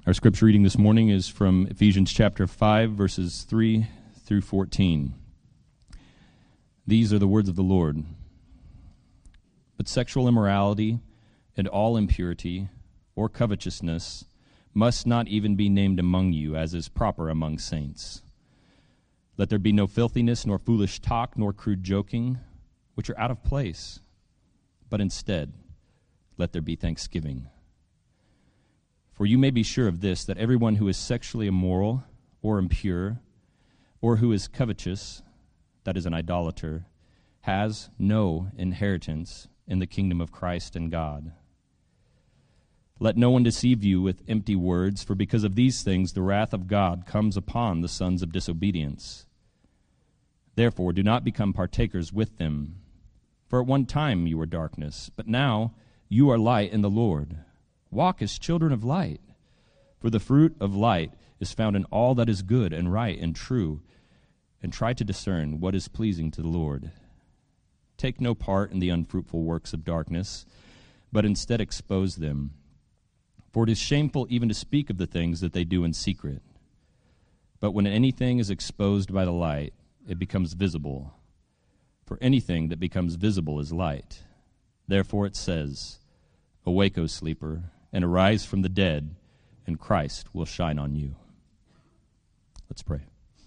Our scripture reading this morning is from Ephesians chapter 5, verses 3 through 14. These are the words of the Lord. But sexual immorality and all impurity or covetousness must not even be named among you, as is proper among saints. Let there be no filthiness, nor foolish talk, nor crude joking, which are out of place. But instead, let there be thanksgiving. For you may be sure of this, that everyone who is sexually immoral or impure, or who is covetous, that is an idolater, has no inheritance in the kingdom of Christ and God. Let no one deceive you with empty words, for because of these things the wrath of God comes upon the sons of disobedience. Therefore do not become partakers with them. For at one time you were darkness, but now you are light in the Lord. Walk as children of light, for the fruit of light is found in all that is good and right and true, and try to discern what is pleasing to the Lord. Take no part in the unfruitful works of darkness, but instead expose them. For it is shameful even to speak of the things that they do in secret. But when anything is exposed by the light, it becomes visible. For anything that becomes visible is light. Therefore it says, Awake, O sleeper, and arise from the dead, and Christ will shine on you. Let's pray.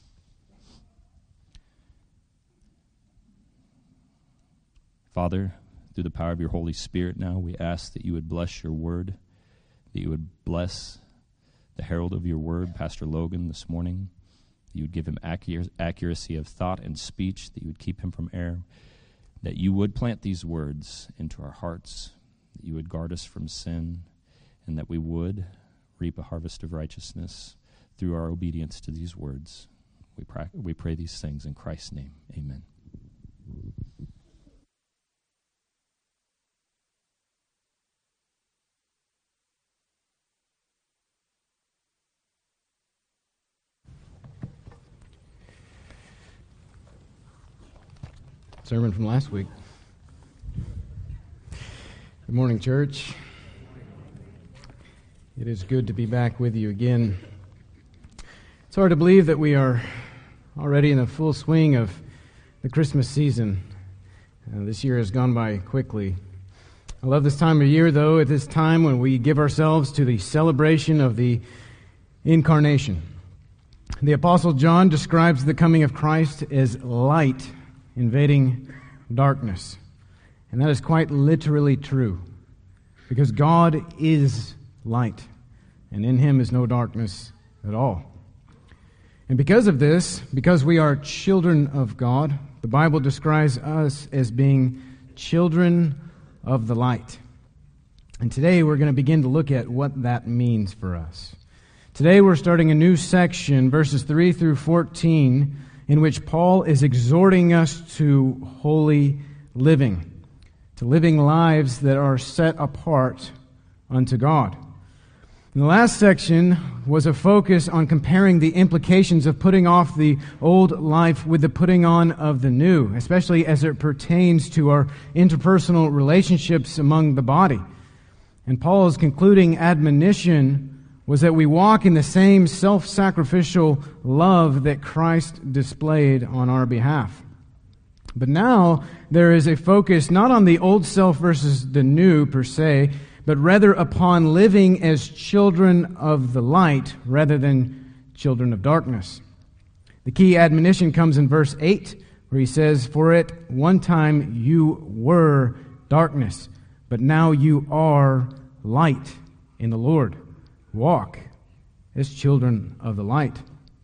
Father, through the power of your Holy Spirit now, we ask that you would bless your word, that you would bless the herald of your word, Pastor Logan, this morning, that you would give him accuracy of thought and speech, that you would keep him from error, that you would plant these words into our hearts, that you would guard us from sin, and that we would reap a harvest of righteousness through our obedience to these words. We pray these things in Christ's name. Amen. Sermon from last week. Good morning, church. It is good to be back with you again. It's hard to believe that we are already in the full swing of the Christmas season. This year has gone by quickly. I love this time of year, though, at this time when we give ourselves to the celebration of the Incarnation. The Apostle John describes the coming of Christ as light invading darkness. And that is quite literally true, because God is light, and in him is no darkness at all. And because of this, because we are children of God, the Bible describes us as being children of the light. And today we're going to begin to look at what that means for us. Today we're starting a new section, verses 3 through 14, in which Paul is exhorting us to holy living, to living lives that are set apart unto God. And the last section was a focus on comparing the implications of putting off the old life with the putting on of the new, especially as it pertains to our interpersonal relationships among the body. And Paul's concluding admonition was that we walk in the same self-sacrificial love that Christ displayed on our behalf. But now there is a focus not on the old self versus the new per se, but rather upon living as children of the light rather than children of darkness. The key admonition comes in verse 8, where he says, For at one time you were darkness, but now you are light in the Lord. Walk as children of the light.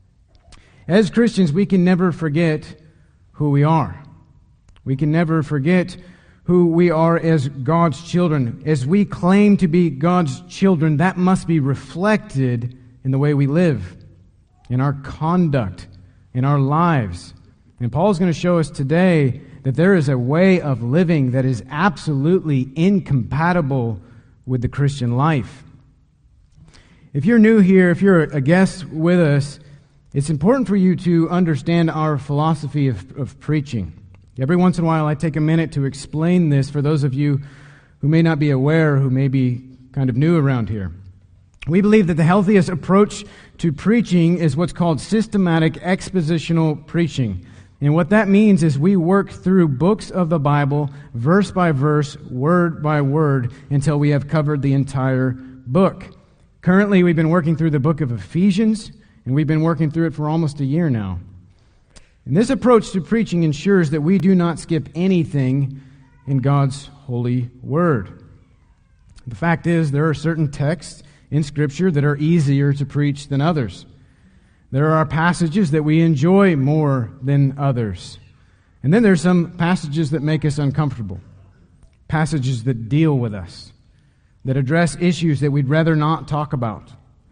As Christians, we can never forget who we are. We can never forget who we are as God's children. As we claim to be God's children, that must be reflected in the way we live, in our conduct, in our lives. And Paul's going to show us today that there is a way of living that is absolutely incompatible with the Christian life. If you're new here, if you're a guest with us, it's important for you to understand our philosophy of preaching. Every once in a while, I take a minute to explain this for those of you who may not be aware, who may be kind of new around here. We believe that the healthiest approach to preaching is what's called systematic expositional preaching. And what that means is we work through books of the Bible, verse by verse, word by word, until we have covered the entire book. Currently, we've been working through the book of Ephesians, and we've been working through it for almost a year now. And this approach to preaching ensures that we do not skip anything in God's holy word. The fact is, there are certain texts in Scripture that are easier to preach than others. There are passages that we enjoy more than others. And then there's some passages that make us uncomfortable. Passages that deal with us, that address issues that we'd rather not talk about.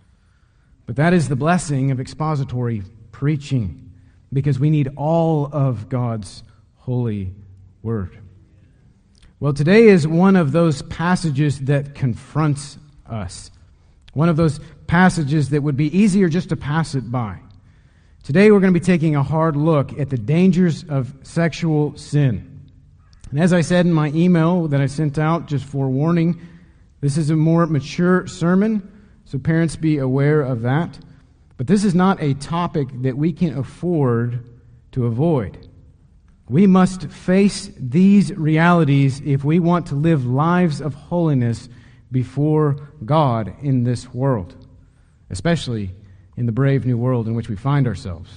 But that is the blessing of expository preaching, because we need all of God's holy word. Well, today is one of those passages that confronts us. One of those passages that would be easier just to pass it by. Today we're going to be taking a hard look at the dangers of sexual sin. And as I said in my email that I sent out, just forewarning, this is a more mature sermon, so parents be aware of that. But this is not a topic that we can afford to avoid. We must face these realities if we want to live lives of holiness before God in this world, especially in the brave new world in which we find ourselves.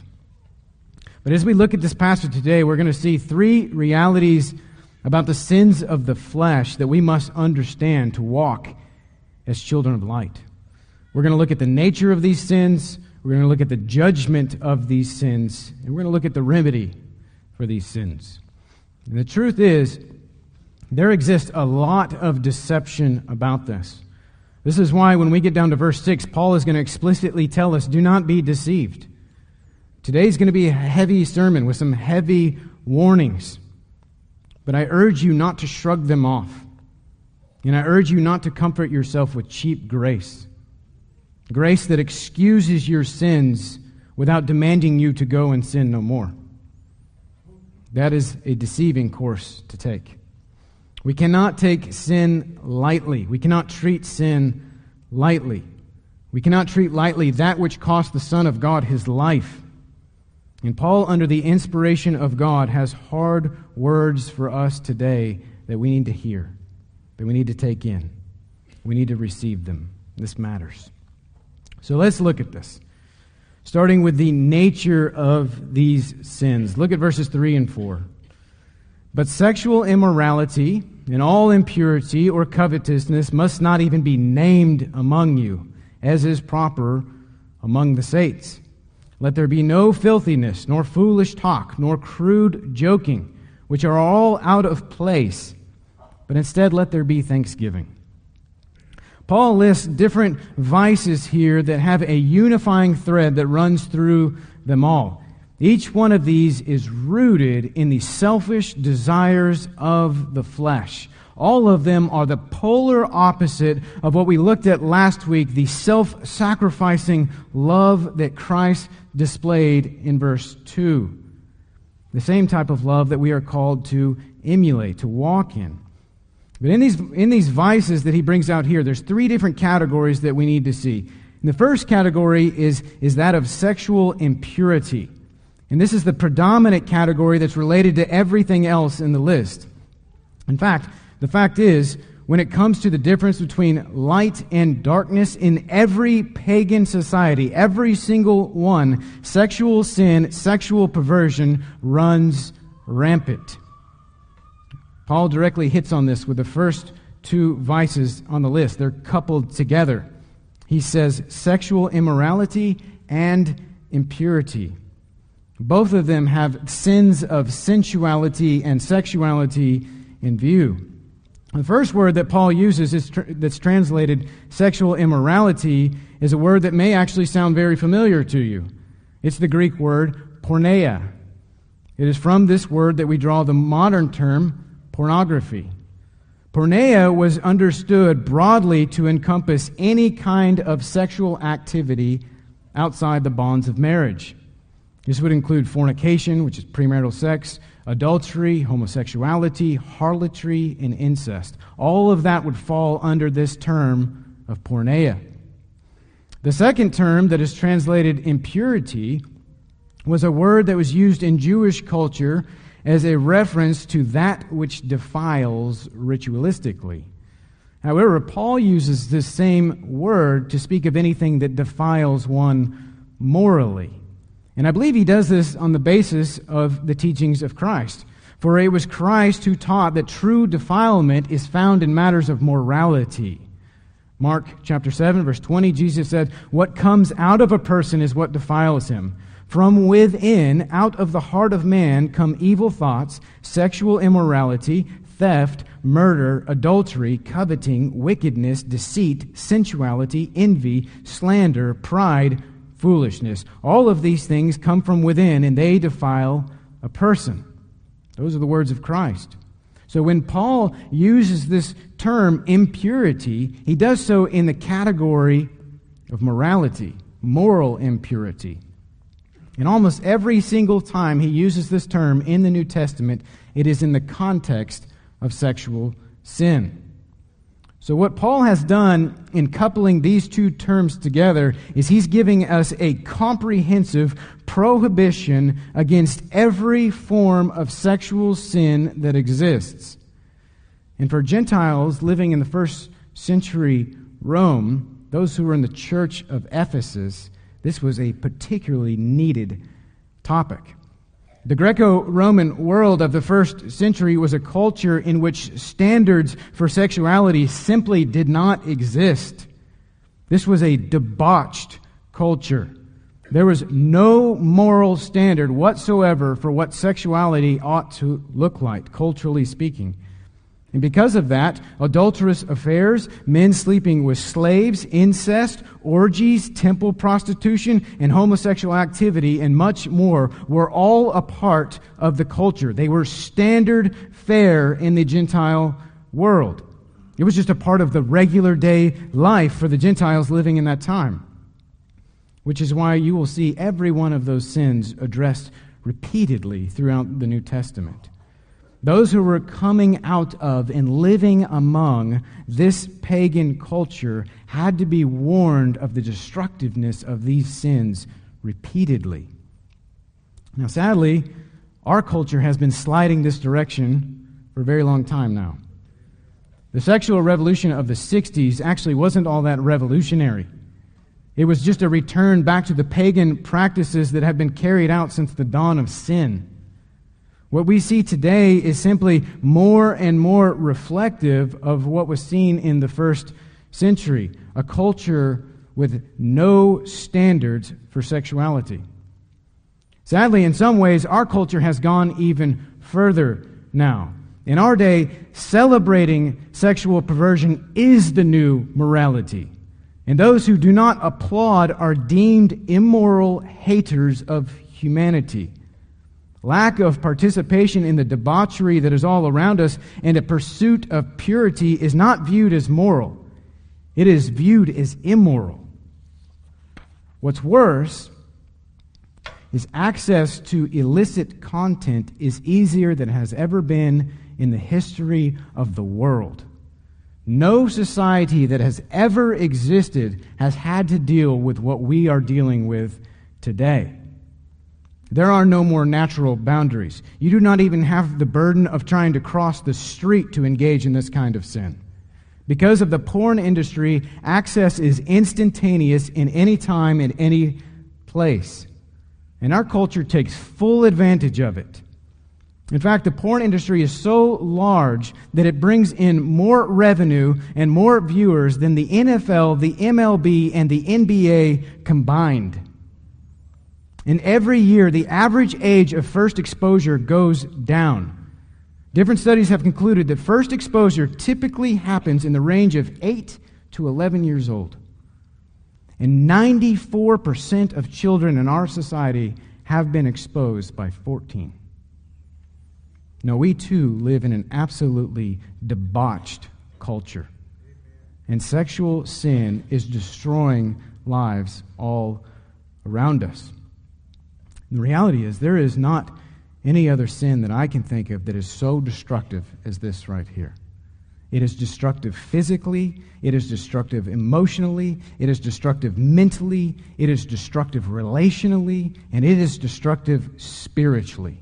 But as we look at this passage today, we're going to see three realities about the sins of the flesh that we must understand to walk as children of light. We're going to look at the nature of these sins, we're going to look at the judgment of these sins, and we're going to look at the remedy for these sins. And the truth is, there exists a lot of deception about this. This is why when we get down to verse 6, Paul is going to explicitly tell us, do not be deceived. Today's going to be a heavy sermon with some heavy warnings. But I urge you not to shrug them off. And I urge you not to comfort yourself with cheap grace. Grace that excuses your sins without demanding you to go and sin no more. That is a deceiving course to take. We cannot take sin lightly. We cannot treat sin lightly. We cannot treat lightly that which cost the Son of God his life. And Paul, under the inspiration of God, has hard words for us today that we need to hear, that we need to take in. We need to receive them. This matters. So let's look at this, starting with the nature of these sins. Look at verses 3 and 4. But sexual immorality and all impurity or covetousness must not even be named among you, as is proper among the saints. Let there be no filthiness, nor foolish talk, nor crude joking, which are all out of place, but instead let there be thanksgiving. Paul lists different vices here that have a unifying thread that runs through them all. Each one of these is rooted in the selfish desires of the flesh. All of them are the polar opposite of what we looked at last week, the self-sacrificing love that Christ displayed in verse 2. The same type of love that we are called to emulate, to walk in. But in these vices that he brings out here, there's three different categories that we need to see. And the first category is that of sexual impurity. And this is the predominant category that's related to everything else in the list. In fact, the fact is, when it comes to the difference between light and darkness in every pagan society, every single one, sexual sin, sexual perversion runs rampant. Paul directly hits on this with the first two vices on the list. They're coupled together. He says sexual immorality and impurity. Both of them have sins of sensuality and sexuality in view. The first word that Paul uses that's translated sexual immorality is a word that may actually sound very familiar to you. It's the Greek word porneia. It is from this word that we draw the modern term pornography. Porneia was understood broadly to encompass any kind of sexual activity outside the bonds of marriage. This would include fornication, which is premarital sex, adultery, homosexuality, harlotry, and incest. All of that would fall under this term of porneia. The second term that is translated impurity was a word that was used in Jewish culture as a reference to that which defiles ritualistically. However, Paul uses this same word to speak of anything that defiles one morally. And I believe he does this on the basis of the teachings of Christ. For it was Christ who taught that true defilement is found in matters of morality. Mark chapter 7, verse 20, Jesus said, "What comes out of a person is what defiles him. From within, out of the heart of man, come evil thoughts, sexual immorality, theft, murder, adultery, coveting, wickedness, deceit, sensuality, envy, slander, pride, foolishness. All of these things come from within, and they defile a person." Those are the words of Christ. So when Paul uses this term impurity, he does so in the category of morality, moral impurity. And almost every single time he uses this term in the New Testament, it is in the context of sexual sin. So what Paul has done in coupling these two terms together is he's giving us a comprehensive prohibition against every form of sexual sin that exists. And for Gentiles living in the first century Rome, those who were in the church of Ephesus, this was a particularly needed topic. The Greco-Roman world of the first century was a culture in which standards for sexuality simply did not exist. This was a debauched culture. There was no moral standard whatsoever for what sexuality ought to look like, culturally speaking. And because of that, adulterous affairs, men sleeping with slaves, incest, orgies, temple prostitution, and homosexual activity, and much more were all a part of the culture. They were standard fare in the Gentile world. It was just a part of the regular day life for the Gentiles living in that time, which is why you will see every one of those sins addressed repeatedly throughout the New Testament. Those who were coming out of and living among this pagan culture had to be warned of the destructiveness of these sins repeatedly. Now, sadly, our culture has been sliding this direction for a very long time now. The sexual revolution of the 60s actually wasn't all that revolutionary. It was just a return back to the pagan practices that have been carried out since the dawn of sin. What we see today is simply more and more reflective of what was seen in the first century, a culture with no standards for sexuality. Sadly, in some ways, our culture has gone even further now. In our day, celebrating sexual perversion is the new morality. And those who do not applaud are deemed immoral haters of humanity. Lack of participation in the debauchery that is all around us and a pursuit of purity is not viewed as moral. It is viewed as immoral. What's worse is access to illicit content is easier than it has ever been in the history of the world. No society that has ever existed has had to deal with what we are dealing with today. There are no more natural boundaries. You do not even have the burden of trying to cross the street to engage in this kind of sin. Because of the porn industry, access is instantaneous in any time, in any place. And our culture takes full advantage of it. In fact, the porn industry is so large that it brings in more revenue and more viewers than the NFL, the MLB, and the NBA combined. And every year, the average age of first exposure goes down. Different studies have concluded that first exposure typically happens in the range of 8 to 11 years old. And 94% of children in our society have been exposed by 14. Now, we too live in an absolutely debauched culture. And sexual sin is destroying lives all around us. The reality is, there is not any other sin that I can think of that is so destructive as this right here. It is destructive physically, it is destructive emotionally, it is destructive mentally, it is destructive relationally, and it is destructive spiritually.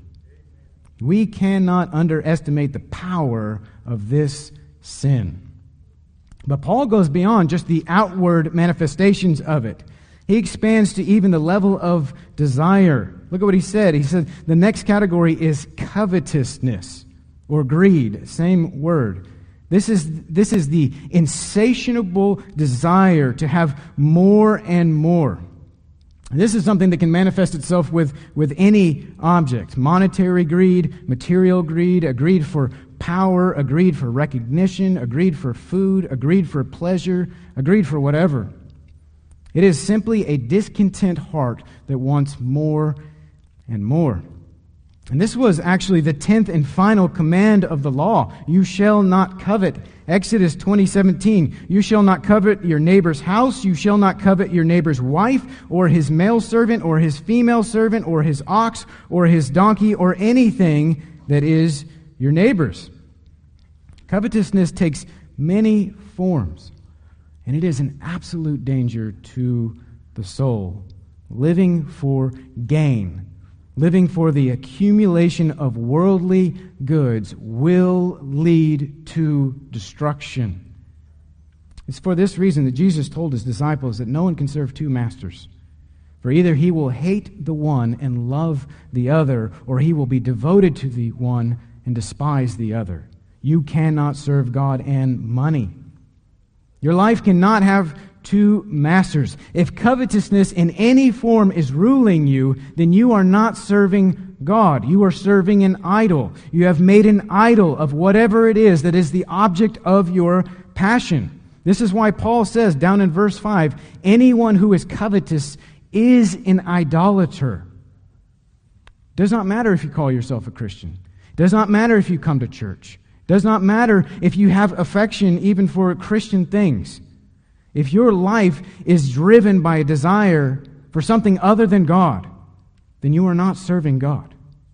We cannot underestimate the power of this sin. But Paul goes beyond just the outward manifestations of it. He expands to even the level of desire. Look at what he said. He said the next category is covetousness or greed. Same word. This is the insatiable desire to have more and more. This is something that can manifest itself with any object. Monetary greed, material greed, a greed for power, a greed for recognition, a greed for food, a greed for pleasure, a greed for whatever. It is simply a discontent heart that wants more and more. And this was actually the 10th and final command of the law. You shall not covet. Exodus 20:17. You shall not covet your neighbor's house. You shall not covet your neighbor's wife, or his male servant, or his female servant, or his ox, or his donkey, or anything that is your neighbor's. Covetousness takes many forms, and it is an absolute danger to the soul. Living for gain, living for the accumulation of worldly goods will lead to destruction. It's for this reason that Jesus told his disciples that no one can serve two masters. For either he will hate the one and love the other, or he will be devoted to the one and despise the other. You cannot serve God and money. Your life cannot have two masters. If covetousness in any form is ruling you, then you are not serving God. You are serving an idol. You have made an idol of whatever it is that is the object of your passion. This is why Paul says down in verse 5, anyone who is covetous is an idolater. It does not matter if you call yourself a Christian. It does not matter if you come to church. It does not matter if you have affection even for Christian things. If your life is driven by a desire for something other than God, then you are not serving God.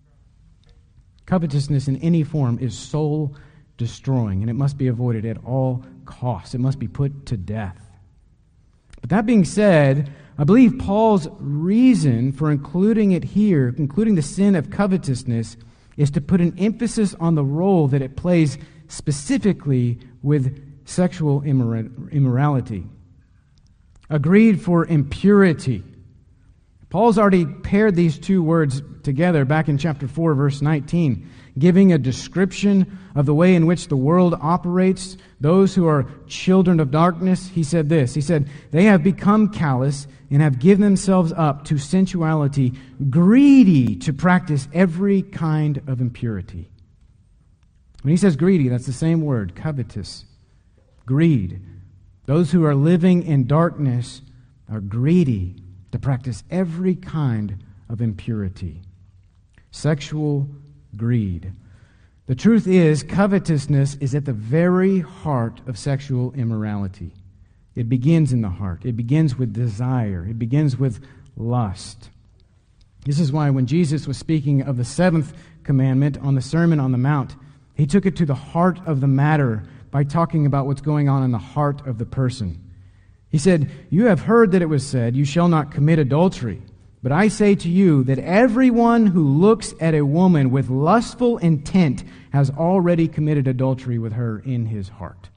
Covetousness in any form is soul destroying, and it must be avoided at all costs. It must be put to death. But that being said, I believe Paul's reason for including it here, including the sin of covetousness, is to put an emphasis on the role that it plays specifically with sexual immorality. A greed for impurity. Paul's already paired these two words together back in chapter 4, verse 19, giving a description of the way in which the world operates. Those who are children of darkness, he said this. He said, they have become callous and have given themselves up to sensuality, greedy to practice every kind of impurity. When he says greedy, that's the same word, covetous. Greed. Those who are living in darkness are greedy to practice every kind of impurity. Sexual greed. The truth is, covetousness is at the very heart of sexual immorality. It begins in the heart. It begins with desire. It begins with lust. This is why when Jesus was speaking of the seventh commandment on the Sermon on the Mount, he took it to the heart of the matter by talking about what's going on in the heart of the person. He said, you have heard that it was said, you shall not commit adultery. But I say to you that everyone who looks at a woman with lustful intent has already committed adultery with her in his heart.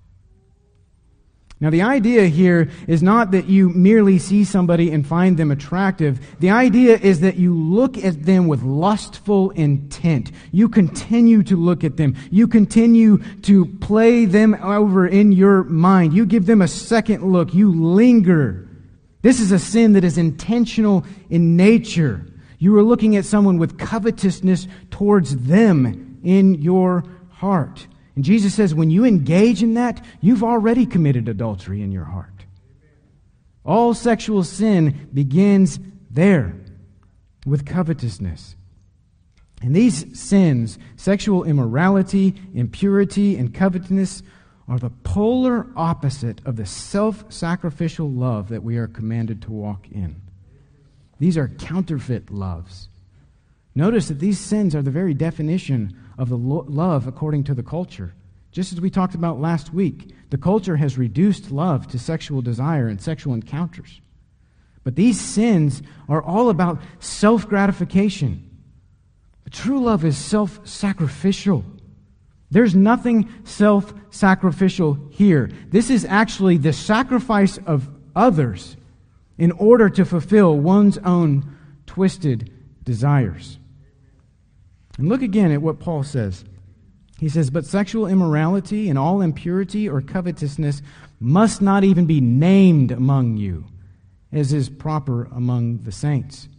Now, the idea here is not that you merely see somebody and find them attractive. The idea is that you look at them with lustful intent. You continue to look at them. You continue to play them over in your mind. You give them a second look. You linger. This is a sin that is intentional in nature. You are looking at someone with covetousness towards them in your heart. And Jesus says, when you engage in that, you've already committed adultery in your heart. All sexual sin begins there, with covetousness. And these sins, sexual immorality, impurity, and covetousness, are the polar opposite of the self-sacrificial love that we are commanded to walk in. These are counterfeit loves. Notice that these sins are the very definition of the love according to the culture. Just as we talked about last week, the culture has reduced love to sexual desire and sexual encounters. But these sins are all about self-gratification. But true love is self-sacrificial. There's nothing self-sacrificial here. This is actually the sacrifice of others in order to fulfill one's own twisted desires. And look again at what Paul says. He says, "But sexual immorality and all impurity or covetousness must not even be named among you, as is proper among the saints."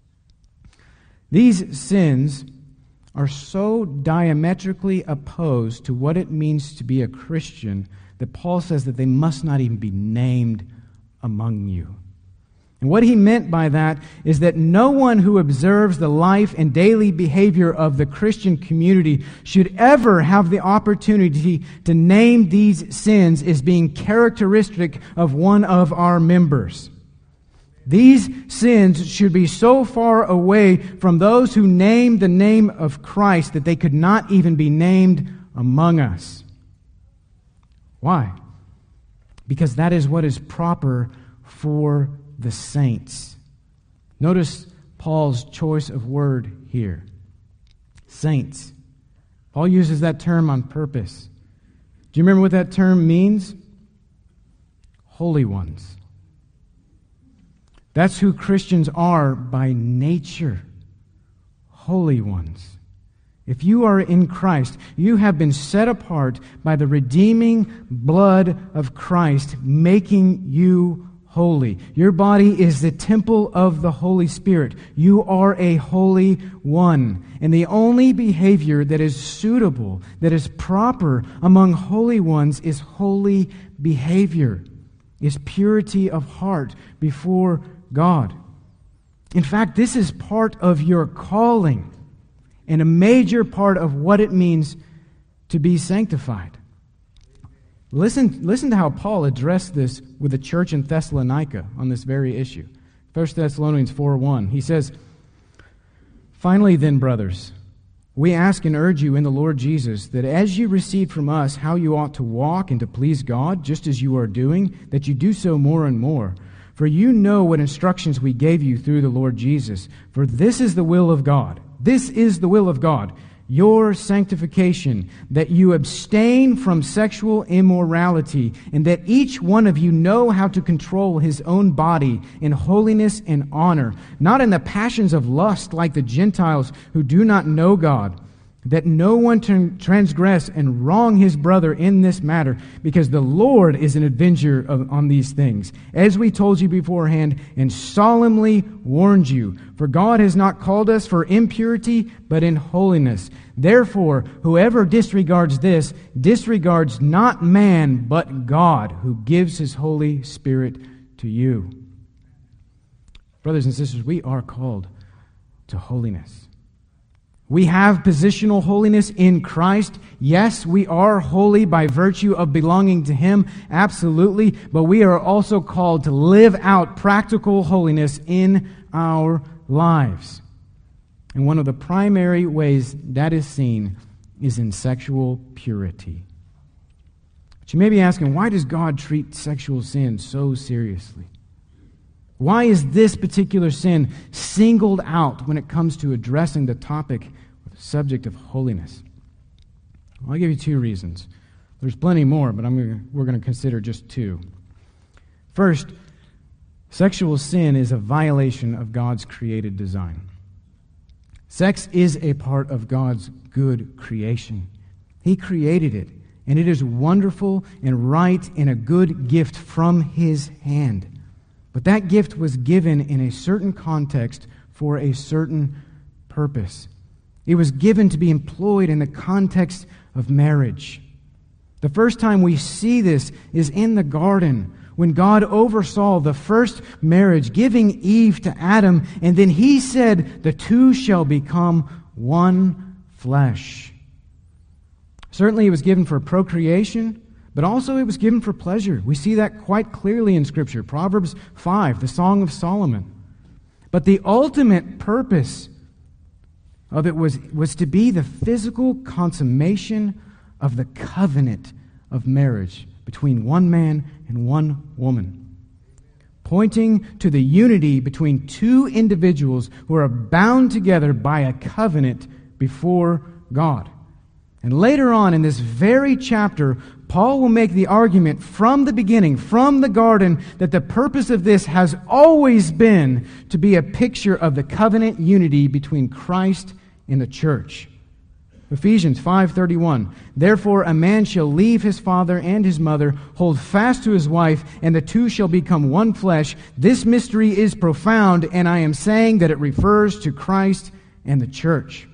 These sins are so diametrically opposed to what it means to be a Christian that Paul says that they must not even be named among you. And what he meant by that is that no one who observes the life and daily behavior of the Christian community should ever have the opportunity to name these sins as being characteristic of one of our members. These sins should be so far away from those who name the name of Christ that they could not even be named among us. Why? Because that is what is proper for the saints. Notice Paul's choice of word here. Saints. Paul uses that term on purpose. Do you remember what that term means? Holy ones. That's who Christians are by nature. Holy ones. If you are in Christ, you have been set apart by the redeeming blood of Christ, making you holy. Your body is the temple of the Holy Spirit. You are a holy one. And the only behavior that is suitable, that is proper among holy ones is holy behavior, is purity of heart before God. In fact, this is part of your calling and a major part of what it means to be sanctified. Listen to how Paul addressed this with the church in Thessalonica on this very issue. 1 Thessalonians 4:1. He says, "Finally then, brothers, we ask and urge you in the Lord Jesus that as you received from us how you ought to walk and to please God, just as you are doing, that you do so more and more. For you know what instructions we gave you through the Lord Jesus. For this is the will of God." This is the will of God. Your sanctification, that you abstain from sexual immorality, and that each one of you know how to control his own body in holiness and honor, not in the passions of lust like the Gentiles who do not know God, that no one transgress and wrong his brother in this matter, because the Lord is an avenger on these things, as we told you beforehand and solemnly warned you. For God has not called us for impurity, but in holiness. Therefore, whoever disregards this, disregards not man, but God, who gives his Holy Spirit to you. Brothers and sisters, we are called to holiness. We have positional holiness in Christ. Yes, we are holy by virtue of belonging to Him, absolutely. But we are also called to live out practical holiness in our lives. And one of the primary ways that is seen is in sexual purity. But you may be asking, why does God treat sexual sin so seriously? Why is this particular sin singled out when it comes to addressing the topic or the subject of holiness? Well, I'll give you two reasons. There's plenty more, but we're going to consider just two. First, sexual sin is a violation of God's created design. Sex is a part of God's good creation. He created it, and it is wonderful and right and a good gift from His hand. But that gift was given in a certain context for a certain purpose. It was given to be employed in the context of marriage. The first time we see this is in the garden, when God oversaw the first marriage, giving Eve to Adam, and then He said, "The two shall become one flesh." Certainly it was given for procreation, but also it was given for pleasure. We see that quite clearly in Scripture. Proverbs 5, the Song of Solomon. But the ultimate purpose of it was to be the physical consummation of the covenant of marriage between one man and one woman, pointing to the unity between two individuals who are bound together by a covenant before God. And later on in this very chapter, Paul will make the argument from the beginning, from the garden, that the purpose of this has always been to be a picture of the covenant unity between Christ and the church. Ephesians 5:31, therefore a man shall leave his father and his mother, hold fast to his wife, and the two shall become one flesh. This mystery is profound, and I am saying that it refers to Christ and the church.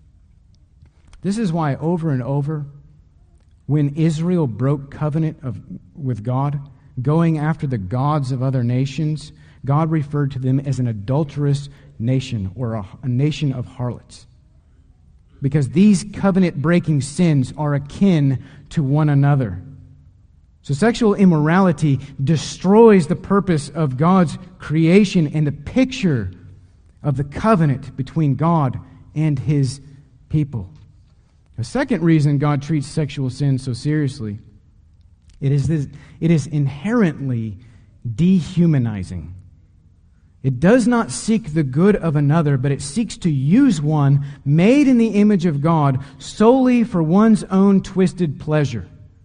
This is why over and over, when Israel broke covenant with God, going after the gods of other nations, God referred to them as an adulterous nation, or a nation of harlots. Because these covenant-breaking sins are akin to one another. So sexual immorality destroys the purpose of God's creation and the picture of the covenant between God and His people. The second reason God treats sexual sin so seriously, it is inherently dehumanizing. It does not seek the good of another, but it seeks to use one made in the image of God solely for one's own twisted pleasure.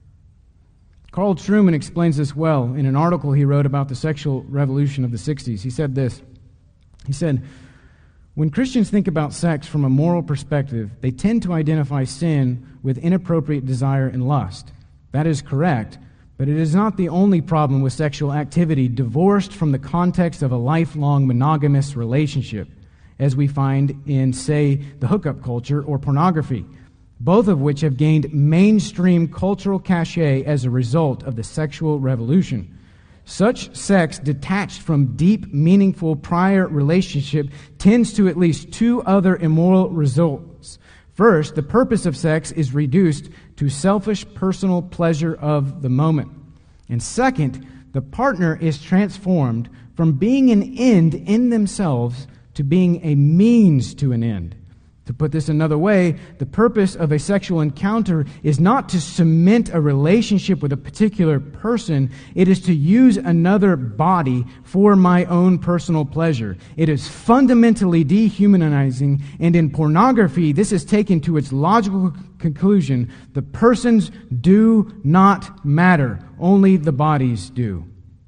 Carl Trueman explains this well in an article he wrote about the sexual revolution of the 60s. He said this. He said, when Christians think about sex from a moral perspective, they tend to identify sin with inappropriate desire and lust. That is correct, but it is not the only problem with sexual activity divorced from the context of a lifelong monogamous relationship, as we find in, say, the hookup culture or pornography, both of which have gained mainstream cultural cachet as a result of the sexual revolution. Such sex detached from deep, meaningful prior relationship tends to at least two other immoral results. First, the purpose of sex is reduced to selfish personal pleasure of the moment. And second, the partner is transformed from being an end in themselves to being a means to an end. To put this another way, the purpose of a sexual encounter is not to cement a relationship with a particular person. It is to use another body for my own personal pleasure. It is fundamentally dehumanizing, and in pornography, this is taken to its logical conclusion. The persons do not matter. Only the bodies do.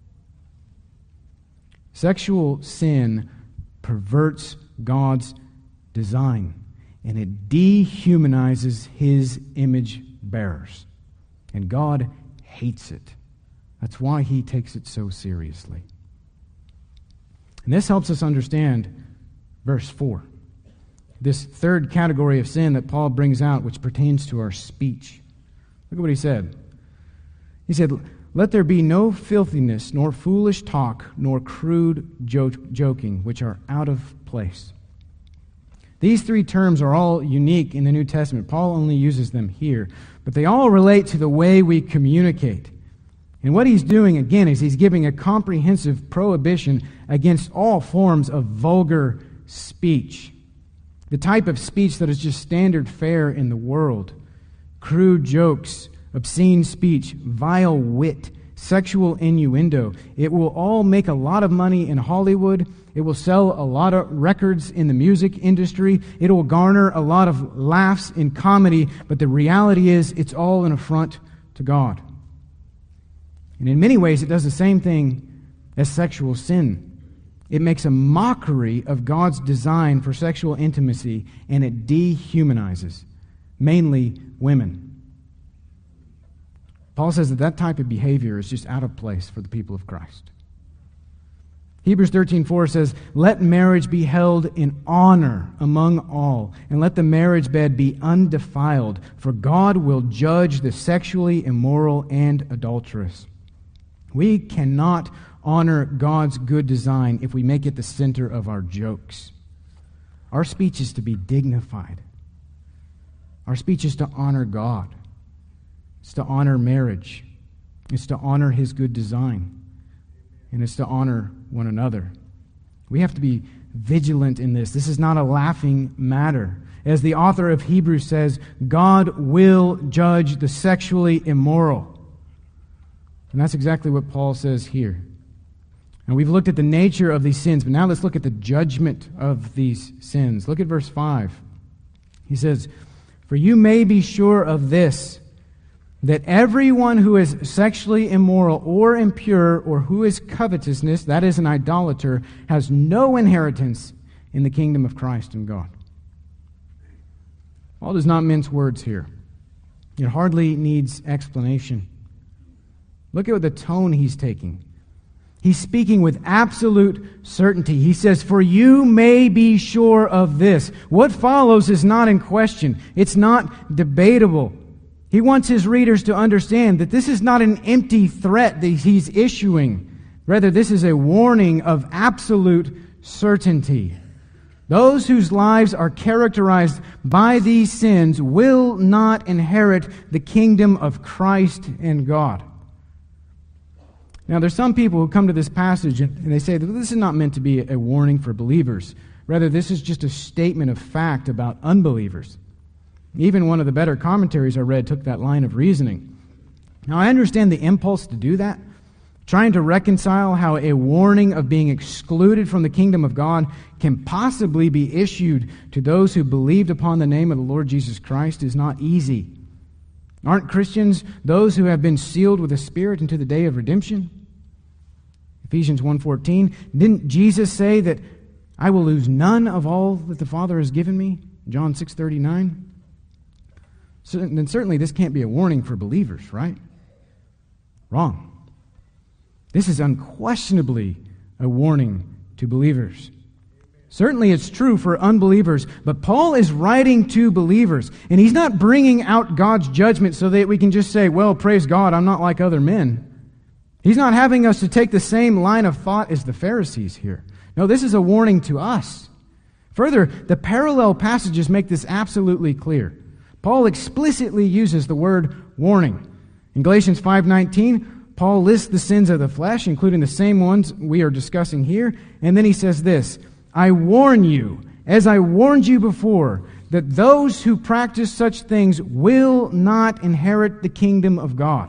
Sexual sin perverts God's design, and it dehumanizes His image bearers. And God hates it. That's why He takes it so seriously. And this helps us understand verse 4. This third category of sin that Paul brings out, which pertains to our speech. Look at what he said. He said, let there be no filthiness, nor foolish talk, nor crude joking, which are out of place. These three terms are all unique in the New Testament. Paul only uses them here. But they all relate to the way we communicate. And what he's doing, again, is he's giving a comprehensive prohibition against all forms of vulgar speech. The type of speech that is just standard fare in the world. Crude jokes, obscene speech, vile wit, sexual innuendo. It will all make a lot of money in Hollywood. It will sell a lot of records in the music industry. It will garner a lot of laughs in comedy. But the reality is, it's all an affront to God. And in many ways, it does the same thing as sexual sin. It makes a mockery of God's design for sexual intimacy, and it dehumanizes, mainly women. Paul says that type of behavior is just out of place for the people of Christ. Hebrews 13:4 says, let marriage be held in honor among all, and let the marriage bed be undefiled, for God will judge the sexually immoral and adulterous. We cannot honor God's good design if we make it the center of our jokes. Our speech is to be dignified. Our speech is to honor God. It's to honor marriage. It's to honor His good design. And it's to honor one another. We have to be vigilant in this. This is not a laughing matter. As the author of Hebrews says, God will judge the sexually immoral. And that's exactly what Paul says here. And we've looked at the nature of these sins, but now let's look at the judgment of these sins. Look at verse 5. He says, "For you may be sure of this, that everyone who is sexually immoral or impure or who is covetousness, that is an idolater, has no inheritance in the kingdom of Christ and God." Paul does not mince words here. It hardly needs explanation. Look at the tone he's taking. He's speaking with absolute certainty. He says, "For you may be sure of this." What follows is not in question. It's not debatable. He wants his readers to understand that this is not an empty threat that he's issuing. Rather, this is a warning of absolute certainty. Those whose lives are characterized by these sins will not inherit the kingdom of Christ and God. Now, there's some people who come to this passage and they say that this is not meant to be a warning for believers. Rather, this is just a statement of fact about unbelievers. Even one of the better commentaries I read took that line of reasoning. Now, I understand the impulse to do that, trying to reconcile how a warning of being excluded from the kingdom of God can possibly be issued to those who believed upon the name of the Lord Jesus Christ is not easy. Aren't Christians those who have been sealed with the Spirit into the day of redemption? Ephesians 1:14, didn't Jesus say that I will lose none of all that the Father has given me? John 6:39. So, then certainly this can't be a warning for believers, right? Wrong. This is unquestionably a warning to believers. Certainly it's true for unbelievers, but Paul is writing to believers, and he's not bringing out God's judgment so that we can just say, well, praise God, I'm not like other men. He's not having us to take the same line of thought as the Pharisees here. No, this is a warning to us. Further, the parallel passages make this absolutely clear. Paul explicitly uses the word warning. In Galatians 5:19, Paul lists the sins of the flesh, including the same ones we are discussing here, and then he says this, I warn you, as I warned you before, that those who practice such things will not inherit the kingdom of God.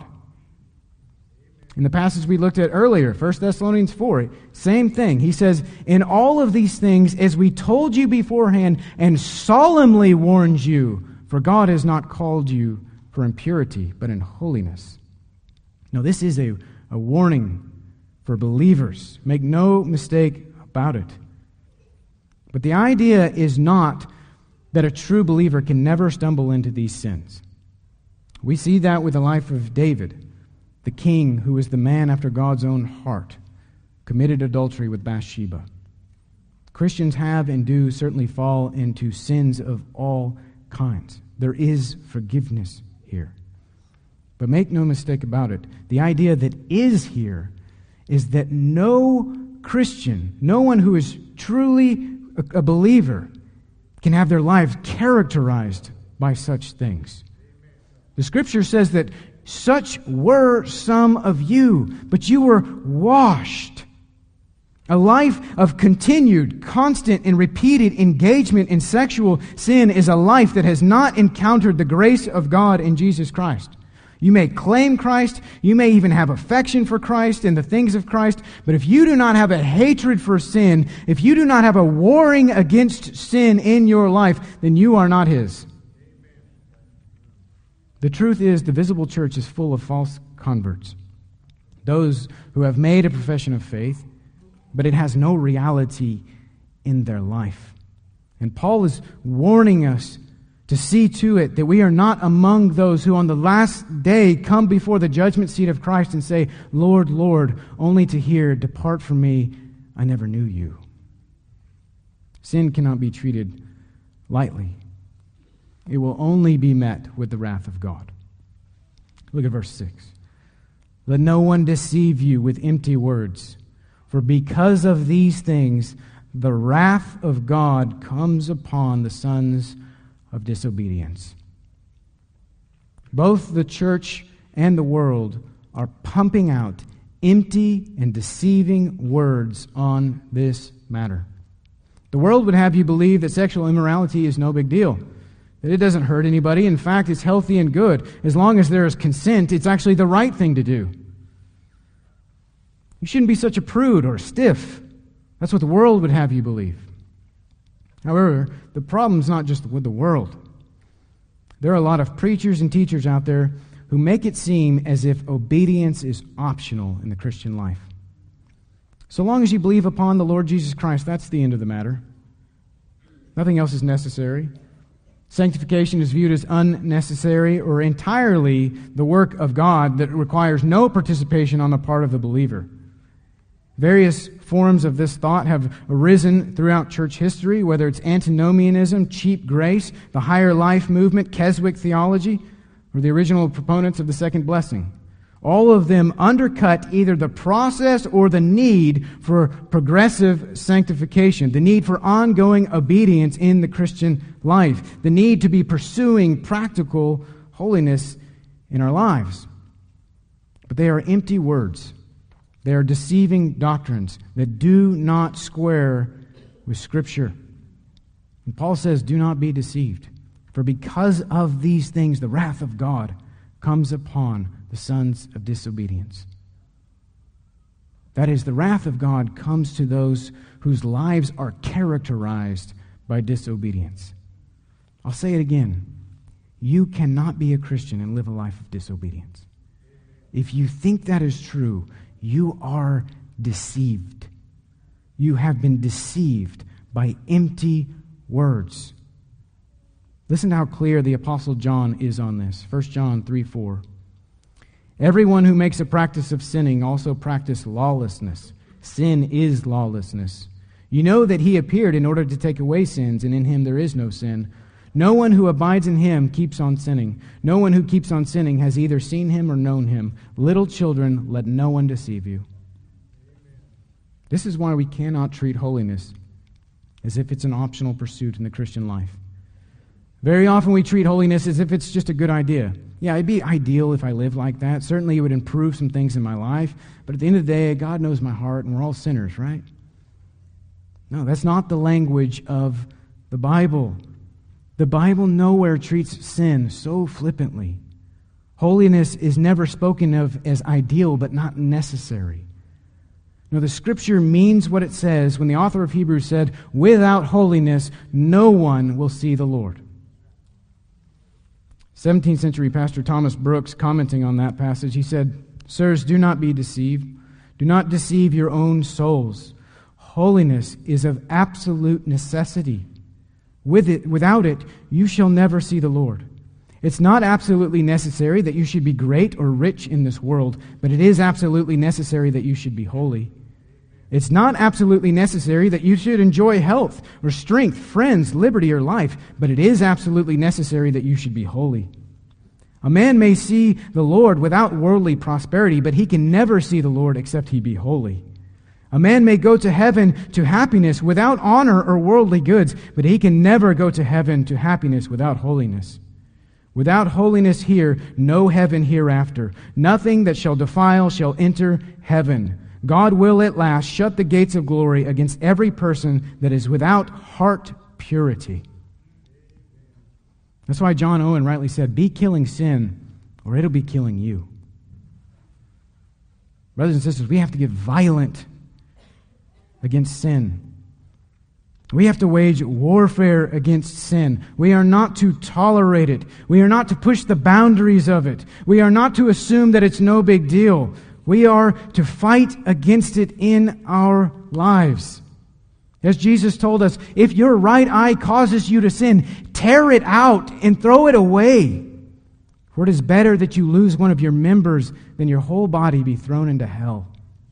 In the passage we looked at earlier, 1 Thessalonians 4, same thing. He says, in all of these things, as we told you beforehand and solemnly warned you, for God has not called you for impurity, but in holiness. Now, this is a warning for believers. Make no mistake about it. But the idea is not that a true believer can never stumble into these sins. We see that with the life of David, the king who was the man after God's own heart, committed adultery with Bathsheba. Christians have and do certainly fall into sins of all kinds. There is forgiveness here. But make no mistake about it, the idea that is here is that no Christian, no one who is truly a believer, can have their lives characterized by such things. The Scripture says that such were some of you, but you were washed. A life of continued, constant, and repeated engagement in sexual sin is a life that has not encountered the grace of God in Jesus Christ. You may claim Christ, you may even have affection for Christ and the things of Christ, but if you do not have a hatred for sin, if you do not have a warring against sin in your life, then you are not His. The truth is, the visible church is full of false converts. Those who have made a profession of faith, but it has no reality in their life. And Paul is warning us to see to it that we are not among those who on the last day come before the judgment seat of Christ and say, Lord, Lord, only to hear, depart from me, I never knew you. Sin cannot be treated lightly. It will only be met with the wrath of God. Look at verse 6. Let no one deceive you with empty words, for because of these things the wrath of God comes upon the sons of disobedience. Both the church and the world are pumping out empty and deceiving words on this matter. The world would have you believe that sexual immorality is no big deal, that it doesn't hurt anybody. In fact, it's healthy and good. As long as there is consent, it's actually the right thing to do. You shouldn't be such a prude or stiff. That's what the world would have you believe. However, the problem's not just with the world. There are a lot of preachers and teachers out there who make it seem as if obedience is optional in the Christian life. So long as you believe upon the Lord Jesus Christ, that's the end of the matter. Nothing else is necessary. Sanctification is viewed as unnecessary or entirely the work of God that requires no participation on the part of the believer. Various forms of this thought have arisen throughout church history, whether it's antinomianism, cheap grace, the higher life movement, Keswick theology, or the original proponents of the second blessing. All of them undercut either the process or the need for progressive sanctification, the need for ongoing obedience in the Christian life, the need to be pursuing practical holiness in our lives. But they are empty words. They are deceiving doctrines that do not square with Scripture. And Paul says, do not be deceived, for because of these things the wrath of God comes upon the sons of disobedience. That is, the wrath of God comes to those whose lives are characterized by disobedience. I'll say it again. You cannot be a Christian and live a life of disobedience. If you think that is true, you are deceived. You have been deceived by empty words. Listen to how clear the Apostle John is on this. 1 John 3:4. Everyone who makes a practice of sinning also practices lawlessness. Sin is lawlessness. You know that he appeared in order to take away sins, and in him there is no sin. No one who abides in him keeps on sinning. No one who keeps on sinning has either seen him or known him. Little children, let no one deceive you. This is why we cannot treat holiness as if it's an optional pursuit in the Christian life. Very often we treat holiness as if it's just a good idea. Yeah, it'd be ideal if I lived like that. Certainly it would improve some things in my life. But at the end of the day, God knows my heart, and we're all sinners, right? No, that's not the language of the Bible. The Bible nowhere treats sin so flippantly. Holiness is never spoken of as ideal, but not necessary. No, the Scripture means what it says when the author of Hebrews said, without holiness, no one will see the Lord. 17th century pastor Thomas Brooks, commenting on that passage, he said, Sirs, do not be deceived. Do not deceive your own souls. Holiness is of absolute necessity. Without it, you shall never see the Lord. It's not absolutely necessary that you should be great or rich in this world, but it is absolutely necessary that you should be holy. It's not absolutely necessary that you should enjoy health or strength, friends, liberty, or life, but it is absolutely necessary that you should be holy. A man may see the Lord without worldly prosperity, but he can never see the Lord except he be holy. A man may go to heaven to happiness without honor or worldly goods, but he can never go to heaven to happiness without holiness. Without holiness here, no heaven hereafter. Nothing that shall defile shall enter heaven. God will at last shut the gates of glory against every person that is without heart purity. That's why John Owen rightly said, be killing sin, or it'll be killing you. Brothers and sisters, we have to get violent against sin. We have to wage warfare against sin. We are not to tolerate it. We are not to push the boundaries of it. We are not to assume that it's no big deal. We are to fight against it in our lives. As Jesus told us, if your right eye causes you to sin, tear it out and throw it away. For it is better that you lose one of your members than your whole body be thrown into hell.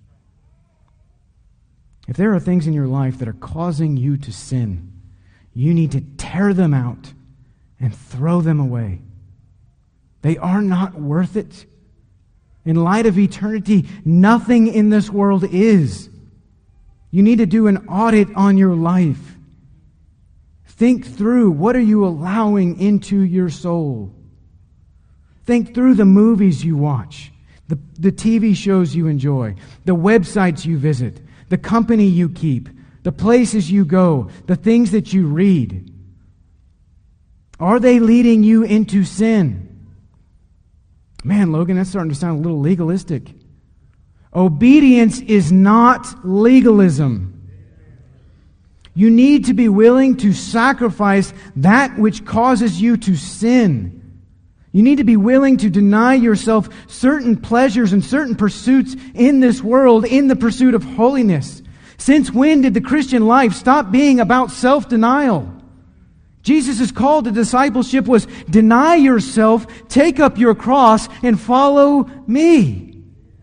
If there are things in your life that are causing you to sin, you need to tear them out and throw them away. They are not worth it. In light of eternity, nothing in this world is. You need to do an audit on your life. Think through, what are you allowing into your soul? Think through the movies you watch, the TV shows you enjoy, the websites you visit, the company you keep. the places you go, the things that you read? Are they leading you into sin? Man, Logan, that's starting to sound a little legalistic. Obedience is not legalism. You need to be willing to sacrifice that which causes you to sin. You need to be willing to deny yourself certain pleasures and certain pursuits in this world in the pursuit of holiness. Since when did the Christian life stop being about self-denial? Jesus' call to discipleship was, deny yourself, take up your cross, and follow me.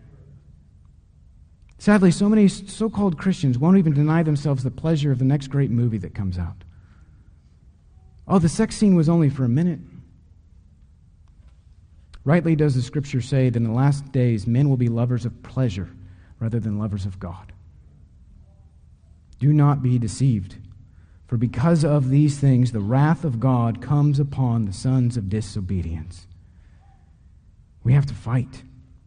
Sadly, so many so-called Christians won't even deny themselves the pleasure of the next great movie that comes out. Oh, the sex scene was only for a minute. Rightly does the Scripture say that in the last days men will be lovers of pleasure rather than lovers of God. Do not be deceived, for because of these things the wrath of God comes upon the sons of disobedience. We have to fight.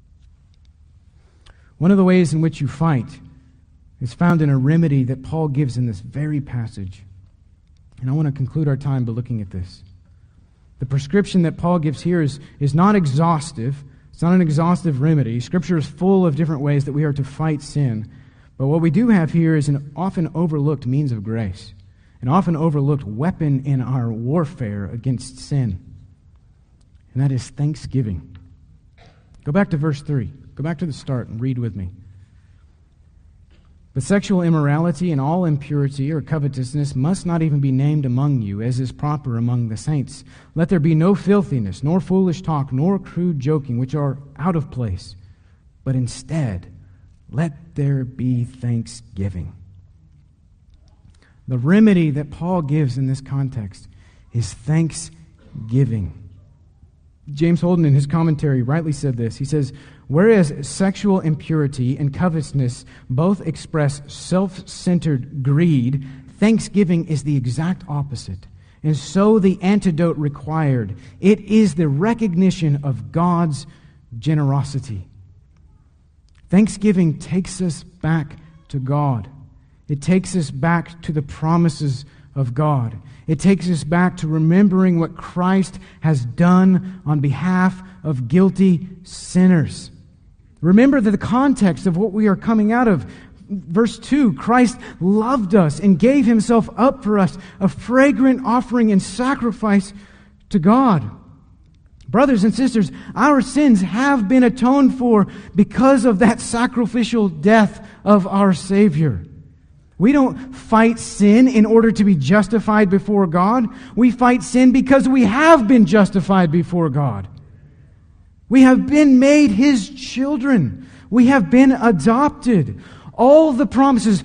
One of the ways in which you fight is found in a remedy that Paul gives in this very passage. And I want to conclude our time by looking at this. The prescription that Paul gives here is not exhaustive. It's not an exhaustive remedy. Scripture is full of different ways that we are to fight sin. But what we do have here is an often overlooked means of grace, an often overlooked weapon in our warfare against sin. And that is thanksgiving. Go back to verse 3. Go back to the start and read with me. But sexual immorality and all impurity or covetousness must not even be named among you, as is proper among the saints. Let there be no filthiness, nor foolish talk, nor crude joking, which are out of place. But instead, let there be thanksgiving. The remedy that Paul gives in this context is thanksgiving. James Holden, in his commentary, rightly said this. He says, whereas sexual impurity and covetousness both express self-centered greed, thanksgiving is the exact opposite. And so the antidote required. It is the recognition of God's generosity. Thanksgiving takes us back to God. It takes us back to the promises of God. It takes us back to remembering what Christ has done on behalf of guilty sinners. Remember the context of what we are coming out of. Verse 2, Christ loved us and gave himself up for us, a fragrant offering and sacrifice to God. Brothers and sisters, our sins have been atoned for because of that sacrificial death of our Savior. We don't fight sin in order to be justified before God. We fight sin because we have been justified before God. We have been made His children. We have been adopted. All the promises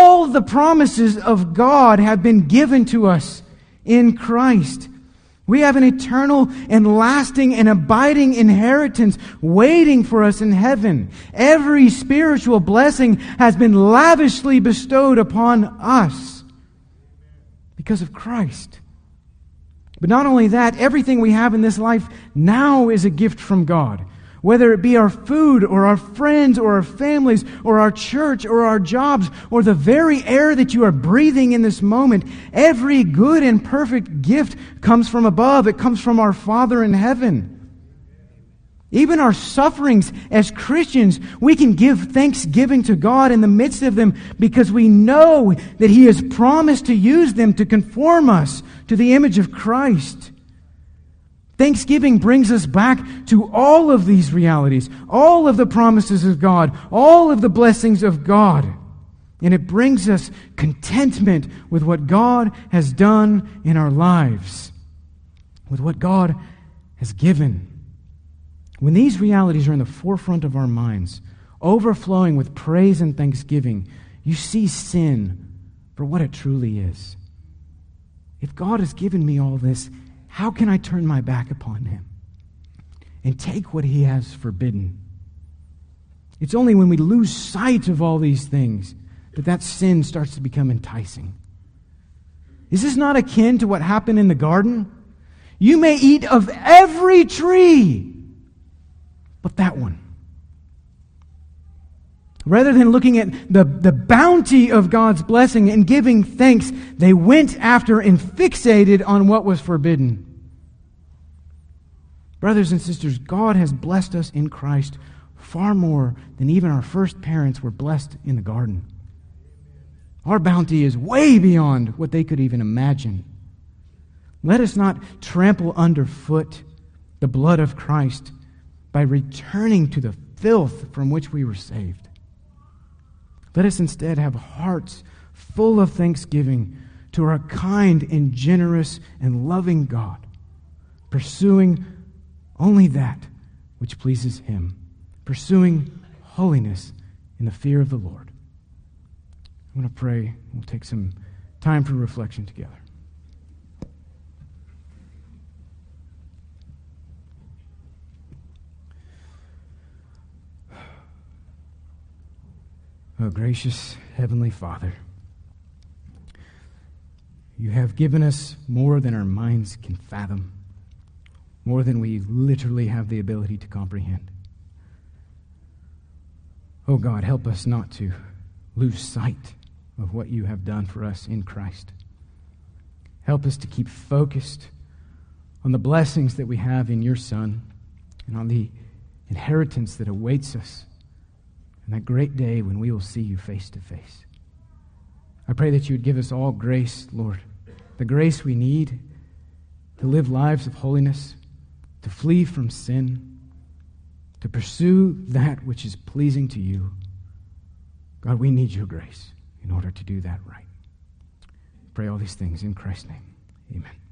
of God have been given to us in Christ. We have an eternal and lasting and abiding inheritance waiting for us in heaven. Every spiritual blessing has been lavishly bestowed upon us because of Christ. But not only that, everything we have in this life now is a gift from God. Whether it be our food or our friends or our families or our church or our jobs or the very air that you are breathing in this moment, every good and perfect gift comes from above. It comes from our Father in heaven. Even our sufferings as Christians, we can give thanksgiving to God in the midst of them because we know that He has promised to use them to conform us to the image of Christ. Thanksgiving brings us back to all of these realities, all of the promises of God, all of the blessings of God. And it brings us contentment with what God has done in our lives, with what God has given. When these realities are in the forefront of our minds, overflowing with praise and thanksgiving, you see sin for what it truly is. If God has given me all this, how can I turn my back upon Him and take what He has forbidden? It's only when we lose sight of all these things that sin starts to become enticing. Is this not akin to what happened in the garden? You may eat of every tree, but that one. Rather than looking at the bounty of God's blessing and giving thanks, they went after and fixated on what was forbidden. Brothers and sisters, God has blessed us in Christ far more than even our first parents were blessed in the garden. Our bounty is way beyond what they could even imagine. Let us not trample underfoot the blood of Christ by returning to the filth from which we were saved. Let us instead have hearts full of thanksgiving to our kind and generous and loving God, pursuing only that which pleases Him, pursuing holiness in the fear of the Lord. I'm going to pray. We'll take some time for reflection together. Oh, gracious Heavenly Father, You have given us more than our minds can fathom, more than we literally have the ability to comprehend. Oh God, help us not to lose sight of what You have done for us in Christ. Help us to keep focused on the blessings that we have in Your Son and on the inheritance that awaits us and that great day when we will see You face to face. I pray that You would give us all grace, Lord, the grace we need to live lives of holiness, to flee from sin, to pursue that which is pleasing to You. God, we need Your grace in order to do that right. Pray all these things in Christ's name. Amen.